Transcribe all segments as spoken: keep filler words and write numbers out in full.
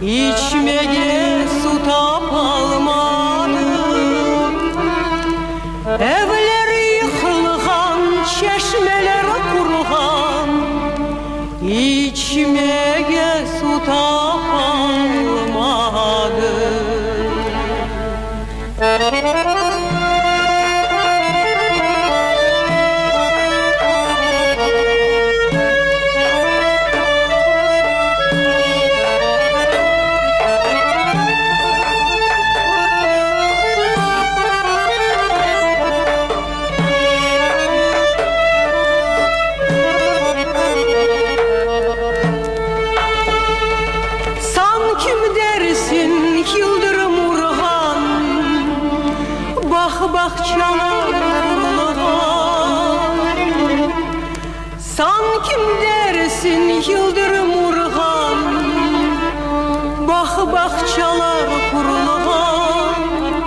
İçmeye su tapalmadım. Evler yıkılgan, çeşmeler kurgan. İçmeye su tapalmadım. Bahçalar kurulgan. Sankim dersin yıldırım urgan. Bah bahçalar kurulgan.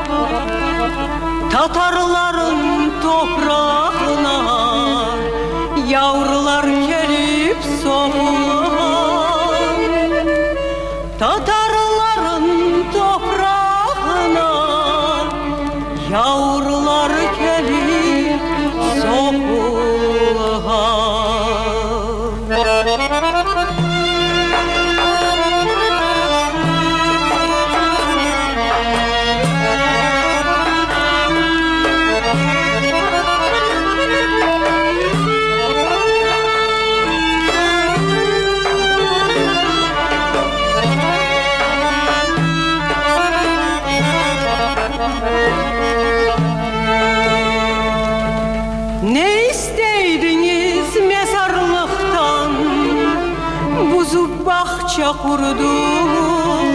Tatarların toprağına yavrular gelip soğulgan. Tatarların toprağına yavrular gelip soğulgan. Ne isteydiniz mezarlıktan, buzu bahçe kurdum.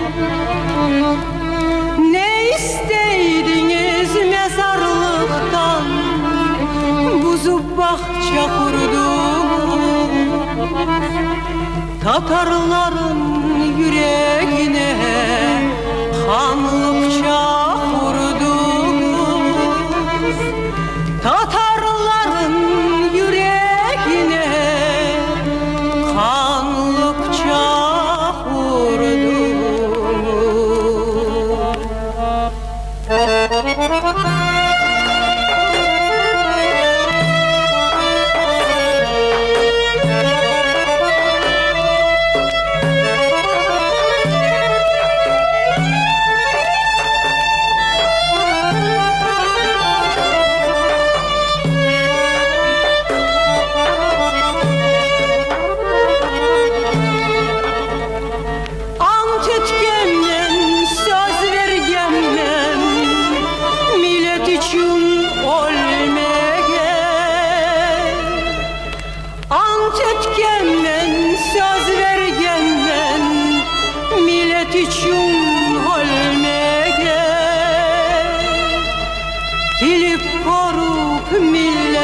Ne isteydiniz mezarlıktan, buzu bahçe kurdum. Tatarların yüreğine kanlıkça vurdum. Tatarların yüreğine kanlıkça vurdum. Ant etkenmen, söz vergenmen, millet için ölmeye. Bilip korup millet